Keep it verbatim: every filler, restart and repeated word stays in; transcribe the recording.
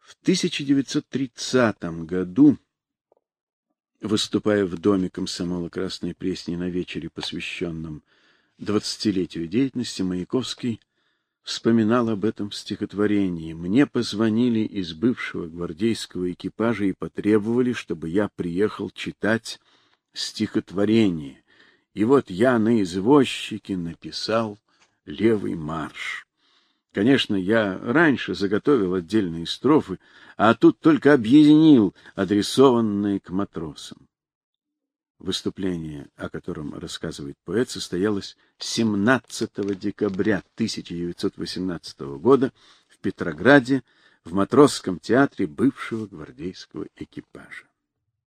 В тысяча девятьсот тридцатом году, выступая в Доме комсомола Красной Пресни на вечере, посвященном двадцатилетию деятельности, Маяковский вспоминал об этом стихотворении. «Мне позвонили из бывшего гвардейского экипажа и потребовали, чтобы я приехал читать стихотворение. И вот я на извозчике написал левый марш. Конечно, я раньше заготовил отдельные строфы, а тут только объединил адресованные к матросам». Выступление, о котором рассказывает поэт, состоялось семнадцатого декабря тысяча девятьсот восемнадцатого года в Петрограде в Матросском театре бывшего гвардейского экипажа.